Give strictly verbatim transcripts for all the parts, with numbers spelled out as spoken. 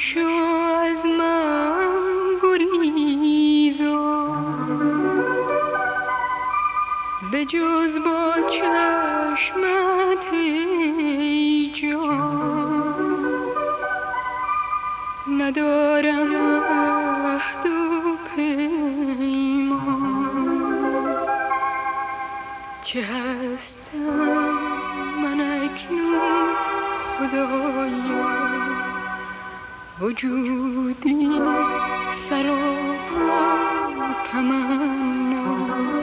مشو از من گریزا، به جز با چشمت ای جان ندارم عهد و پیمان. چه هستم من اکنون خدایا، وجودی سراپا تمنا.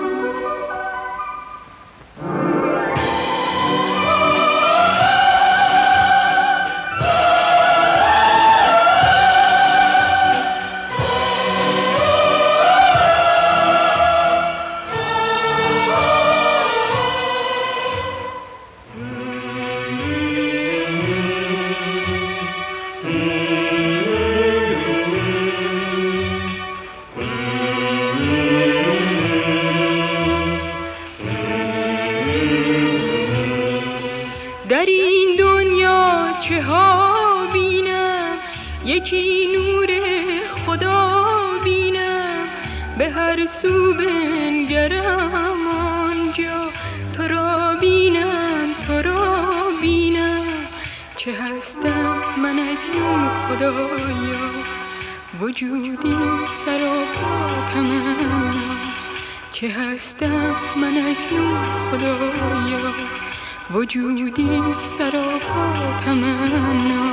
در این دنیا چه ها بینم، یکی نور خدا بینم. به هر سو بنگرم آنجا تو را بینم، تو را بینم. چه هستم من اکنون خدایا، وجودی سراپا تمنا. چه هستم من اکنون خدایا، وجودی سراپا تمنا.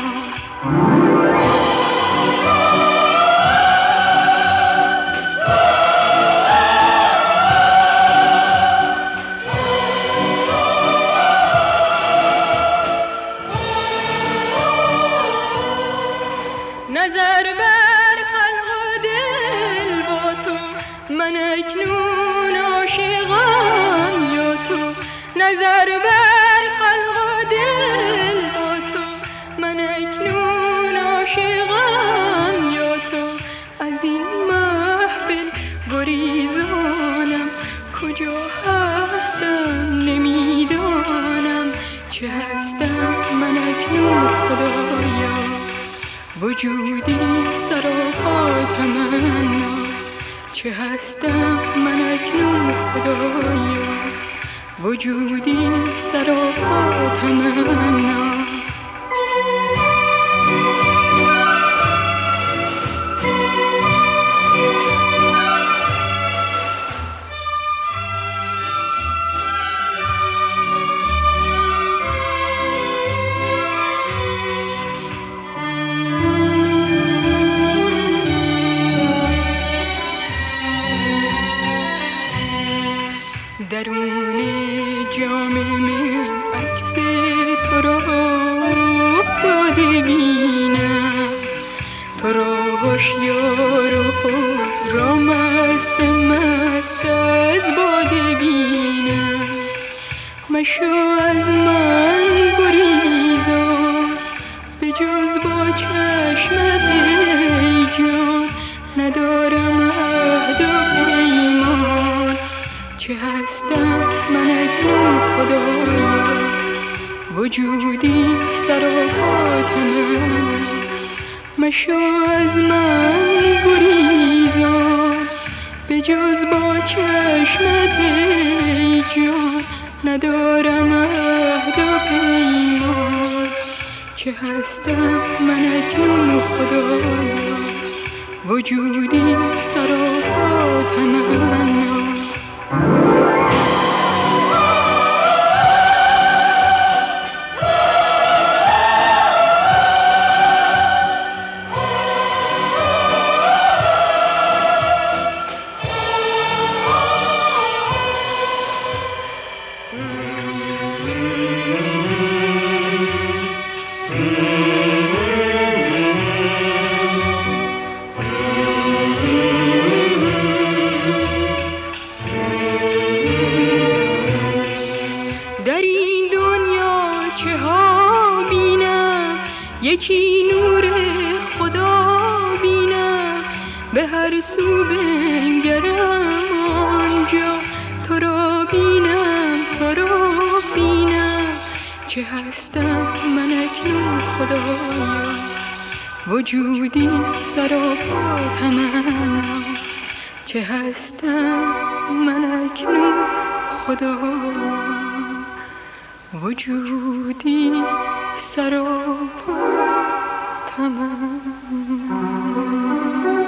نظر بر خلق و دل با تو، من اکنون عاشقم یا تو. نظر بر خلق و دل با تو، من اکنون عاشقم یا تو. از این محفل گریزانم، کجا هستم نمیدانم. چه هستم من اکنون خدایا، وجودی سراپا تمنا. چه هستم من اکنون خدایا، وجودی سراپا تمنا. درون جام من عکس تو را افتاده بینم، تو را هوشیار و خود را مست مست از باده بینم. مشو از من گریزا، به جز با چشمت ای جان ندارم عهد و پیمان. چه هستم من اکنون خدایا، وجودی سراپا تمنا. مشو از من گریزا، به جز با چشمت ای جان ندارم عهد و پیمان. چه هستم من اکنون خدایا، وجودی سراپا تمنا. در این دنیا چه ها بینم، یکی نور خدا بینم. به هر سو بنگرم آنجا تو را بینم، تو را بینم. چه هستم من اکنون خدایا، وجودی سراپا تمنا، چه هستم من اکنون خدا، وجودی سراپا تمنا.